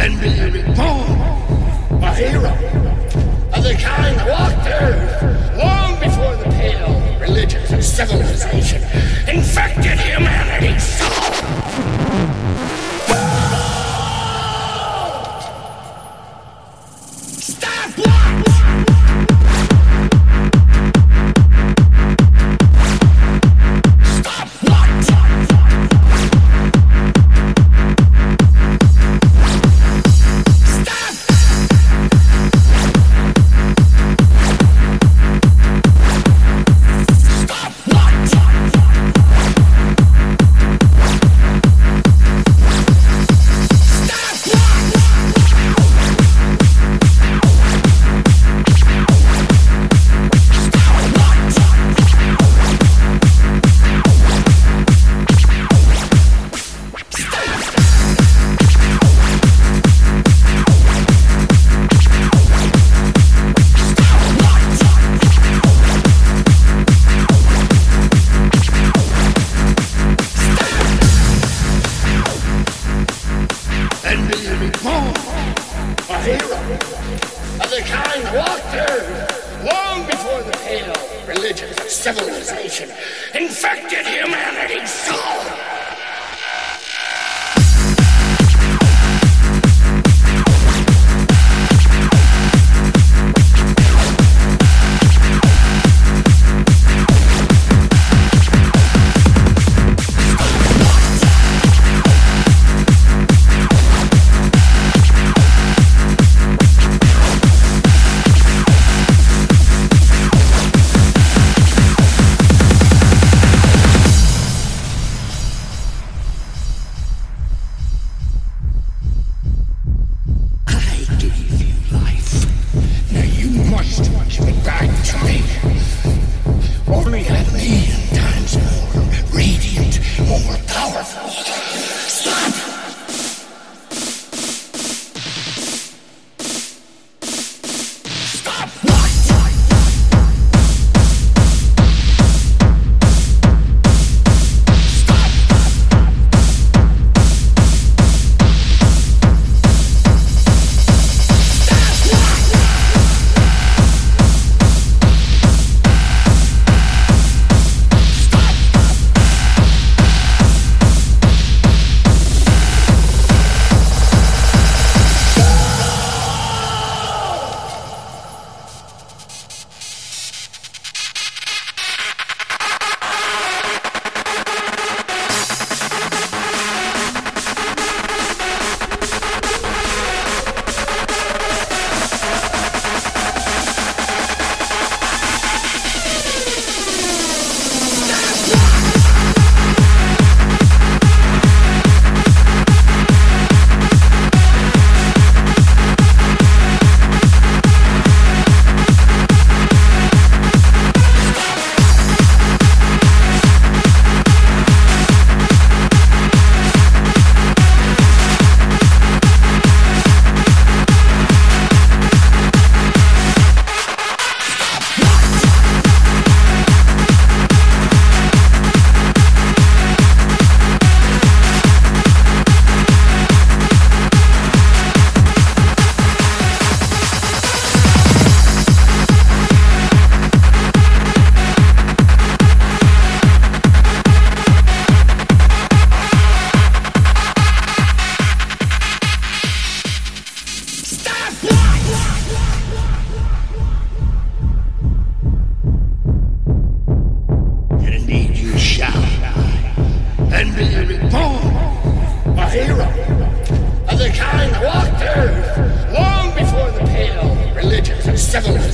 and be reborn, a hero of the kind that walked earth long before the pale religions of civilization infected humanity's soul. Stop what? A hero of the kind that walked earth long before the pale religions of civilization infected humanity's soul. Give it back to me. Only a million times more radiant, more powerful. Stop! Stop what? And be reborn, a hero of the kind that walked earth long before the pale religions of civilization.